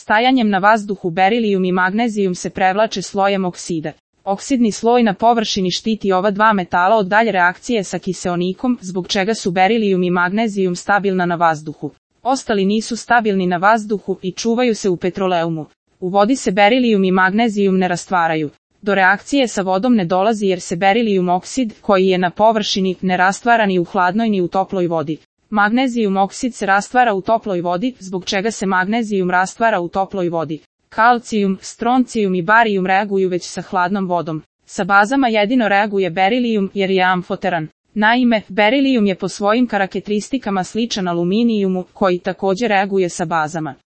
Stajanjem na vazduhu berilijum i magnezijum se prevlače slojem oksida. Oksidni sloj na površini štiti ova dva metala od dalje reakcije sa kiseonikom, zbog čega su berilijum i magnezijum stabilna na vazduhu. Ostali nisu stabilni na vazduhu i čuvaju se u petroleumu. U vodi se berilijum i magnezijum ne rastvaraju. Do reakcije sa vodom ne dolazi jer se berilijum oksid, koji je na površini, ne rastvara ni u hladnoj ni u toploj vodi. Magnezijum oksid se rastvara u toploj vodi, zbog čega se magnezijum rastvara u toploj vodi. Kalcijum, stroncijum i barijum reaguju već sa hladnom vodom. Sa bazama jedino reaguje berilijum jer je amfoteran. Naime, berilijum je po svojim karakteristikama sličan aluminijumu, koji također reaguje sa bazama.